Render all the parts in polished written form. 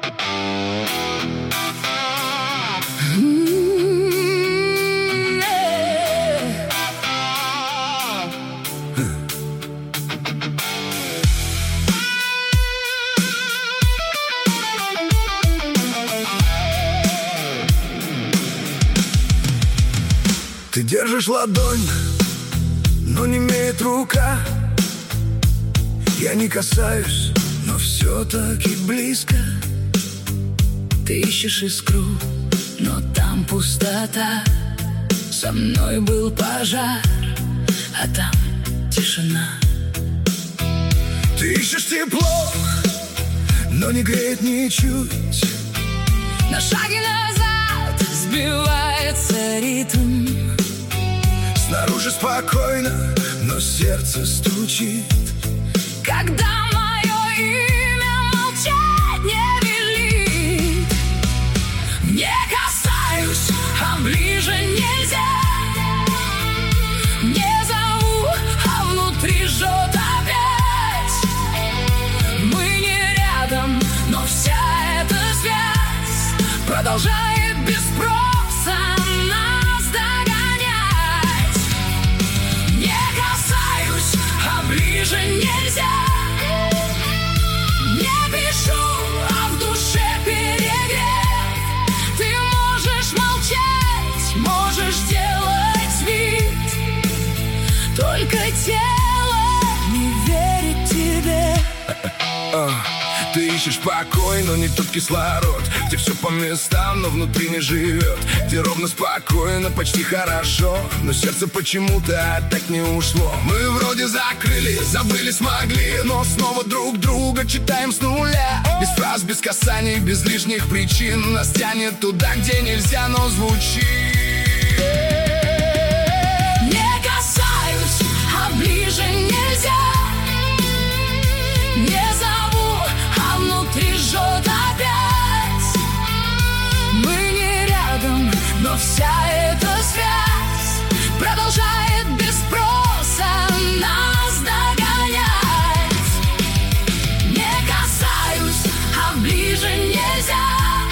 Ты держишь ладонь, но не имеет рука. Я не касаюсь, но все-таки близко. Ты ищешь искру, но там пустота. Со мной был пожар, а там тишина. Ты ищешь тепло, но не греет ничуть. На шаге назад сбивается ритм. Снаружи спокойно, но сердце стучит. Когда мое имя молчать не велит. Не касаюсь, а ближе нельзя. Не зову, а внутри жжет опять. Мы не рядом, но вся эта связь продолжает без спроса нас догонять. Не касаюсь, а ближе нельзя. Не пишу, а в душе перегрев. Ты можешь молчать, можешь делать вид, только тело не верит тебе. Ты ищешь покой, но не тот кислород, где все по местам, но внутри не живет, где ровно спокойно, почти хорошо, но сердце почему-то так не ушло. Мы вроде закрыли, забыли, смогли, но снова друг друга читаем с нуля. Без фраз, без касаний, без лишних причин. Нас тянет туда, где нельзя, но звучит. Не касаюсь, а ближе нельзя. Не зову, а внутри жжет опять. Мы не рядом, но вся эта связь продолжает без спроса нас догонять. Не касаюсь, а ближе нельзя.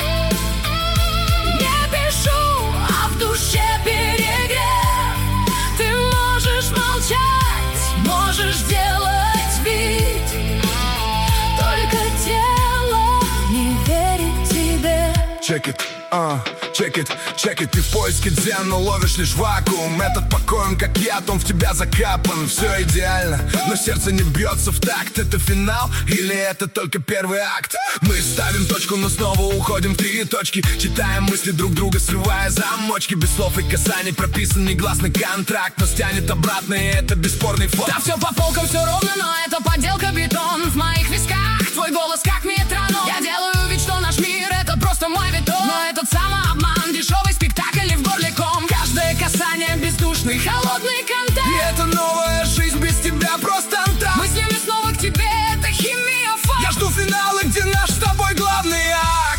Не пишу, а в душе перегрев. Ты можешь молчать, можешь делать вид, только тело не верит тебе. Check it, check it, check it. Ты в поиске дзен, но ловишь лишь вакуум. Этот покой, он как яд, он в тебя закапан. Все идеально, но сердце не бьется в такт. Это финал или это только первый акт? Мы ставим точку, но снова уходим в три точки. Читаем мысли друг друга, срывая замочки. Без слов и касаний прописан негласный контракт. Нас тянет обратно, и это бесспорный факт. Да все по полкам, все ровно, но это подделка, бетон. В моих висках твой голос как метроном. Я делаю вид, что наш мир это просто мой витон. Но этот самообман, дешевый спектакль и в горле ком. Каждое касание бездушный, холодный контакт. И это новая жизнь без тебя просто антам. Мы с ними снова к тебе, это химия, факт. Я жду финала, где наш с тобой главный акт.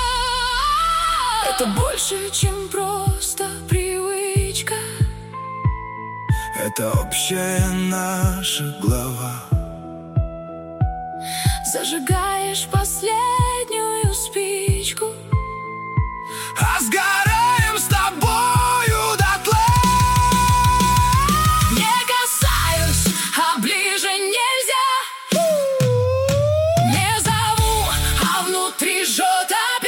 Это больше, чем просто привычка. Это общая наша глава. Зажигаешь последнюю спичку, а сгораем с тобою дотла. Не касаюсь, а ближе нельзя. Не зову, а внутри жжет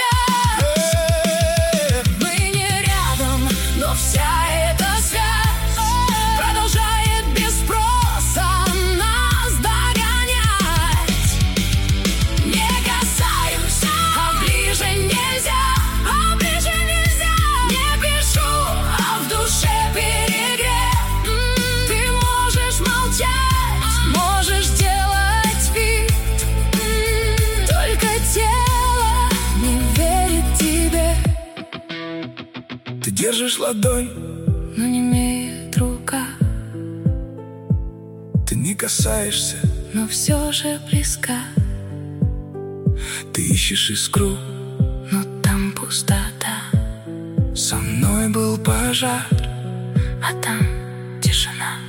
опять. Мы не рядом, но вся эта связь продолжает без спроса нас догонять. Не касаюсь, а ближе нельзя. А ближе нельзя. Не пишу, а в душе перегрев. Ты можешь молчать, можешь делать вид, только тело не верит тебе. Ты держишь ладонь, Но не имеет рука, ты не касаешься, но все же близка. ты ищешь искру. Но там пустота, Со мной был пожар, а там тишина.